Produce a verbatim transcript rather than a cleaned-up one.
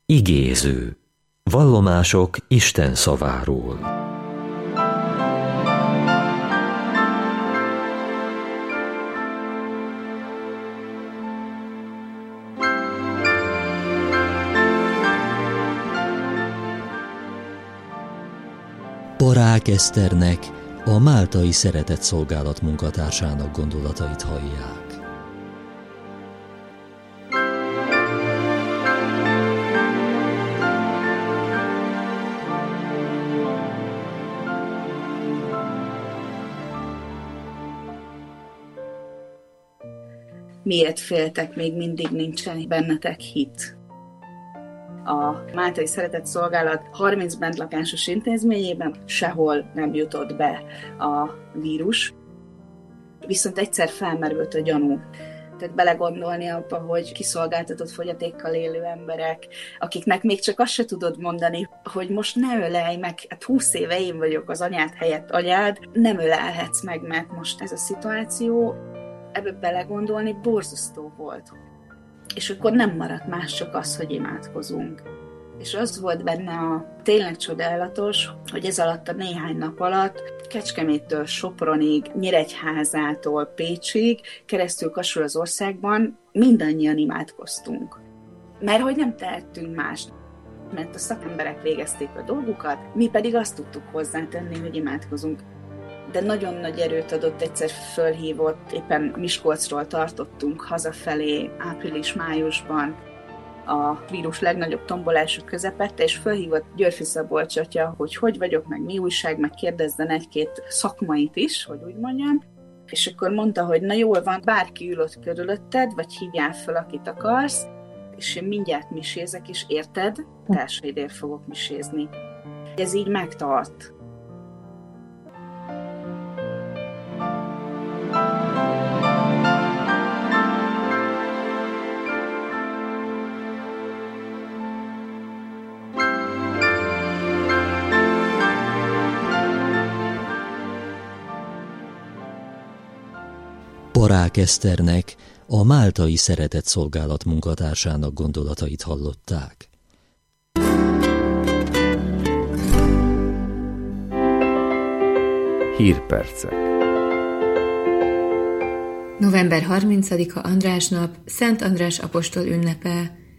Igéző. Vallomások Isten szaváról. Porák Eszternek, a Máltai Szeretett Szolgálat munkatársának gondolatait hallják. Miért féltek, még mindig nincsen bennetek hit? A Máltai Szeretett Szolgálat harminc bentlakásos intézményében sehol nem jutott be a vírus, viszont egyszer felmerült a gyanú. Tehát belegondolni abba, hogy kiszolgáltatott fogyatékkal élő emberek, akiknek még csak azt se tudod mondani, hogy most ne ölelj meg, hát húsz éve én vagyok az anyád helyett anyád, nem ölelhetsz meg, mert most ez a szituáció. Ebbe belegondolni borzasztó volt. És akkor nem maradt más, csak az, hogy imádkozunk. És az volt benne a tényleg csodálatos, hogy ez alatt a néhány nap alatt Kecskeméttől Sopronig, Nyíregyházától Pécsig, keresztül Kasul az országban mindannyian imádkoztunk. Mert hogy nem tehettünk mást, mert a szakemberek végezték a dolgukat, mi pedig azt tudtuk hozzátenni, hogy imádkozunk. De nagyon nagy erőt adott, egyszer fölhívott, éppen Miskolcról tartottunk hazafelé április-májusban a vírus legnagyobb tombolása közepette, és fölhívott Györfi Szabolcs atya, hogy hogy vagyok, meg mi újság, meg kérdezzen egy-két szakmait is, hogy úgy mondjam, és akkor mondta, hogy na jól van, bárki ül ott körülötted, vagy hívjál föl, akit akarsz, és én mindjárt misézek, és érted, társaidért fogok misézni. Ez így megtart. Porák Eszternek, a Máltai Szeretett Szolgálat munkatársának gondolatait hallották. Hírpercek. november harmincadika András nap, Szent András apostol ünnepe.